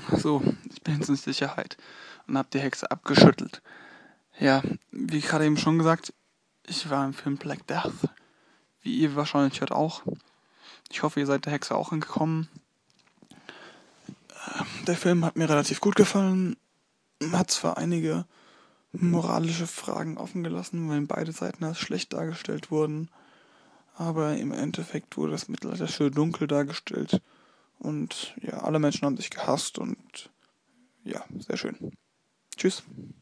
So, ich bin jetzt in Sicherheit und hab die Hexe abgeschüttelt. Ja, wie gerade eben schon gesagt, ich war im Film Black Death. Wie ihr wahrscheinlich hört auch. Ich hoffe, ihr seid der Hexe auch entkommen. Der Film hat mir relativ gut gefallen. Hat zwar einige moralische Fragen offen gelassen, weil beide Seiten als schlecht dargestellt wurden. Aber im Endeffekt wurde das Mittelalter schön dunkel dargestellt. Und ja, alle Menschen haben sich gehasst und ja, sehr schön. Tschüss.